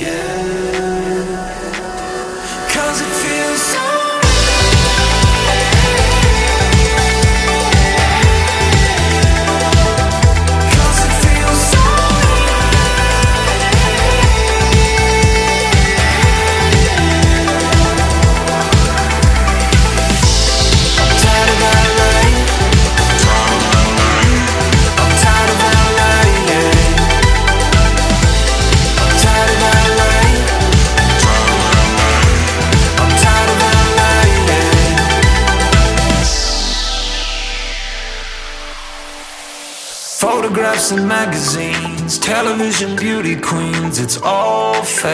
'Cause it feels so photographs and magazines, television beauty queens, it's all fake.